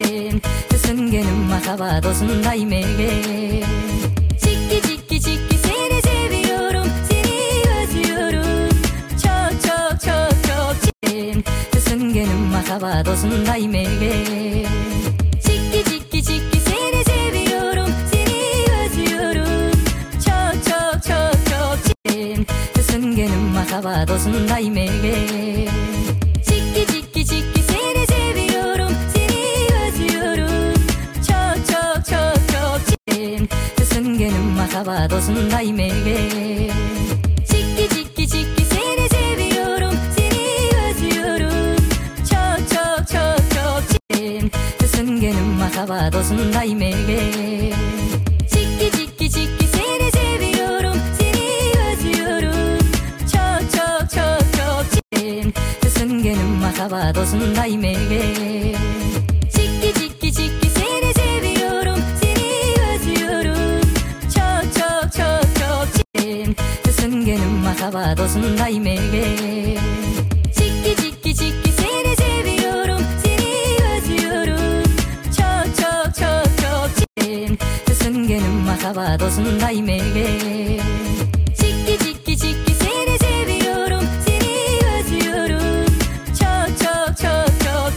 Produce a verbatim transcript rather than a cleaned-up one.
çiçeğim, süsüngenim makabadosun daimege. Çiki çiki çiki seni seviyorum, seni özlüyorum. Çok çok çok çok çiçeğim, süsüngenim makabadosun daimege. Çiki çiki çiki seni seviyorum, seni özlüyorum. Çok çok çok çok çiçeğim, süsüngenim makabadosun daimege. Çiki çiki çiki seni seviyorum, seni özlüyorum. Çok çok çok çok çiçeğim, süsüngenim makabadosun daimege. Çiki çiki çiki seni seviyorum, seni özlüyorum. Çok çok çok çok çiçeğim, süsüngenim makabadosun daimege. Çiki çiki çiki seni seviyorum, seni özlüyorum. Çok çok çok çok çiçeğim, süsüngenim makabadosun daimege. Çiki çiki çiki seni seviyorum, seni özlüyorum. Çok çok çok çok çiçeğim, süsüngenim makabadosun daimege. Çiki çiki çiki seni seviyorum, seni özlüyorum. Çok çok çok çok çiçeğim, süsüngenim makabadosun daimege.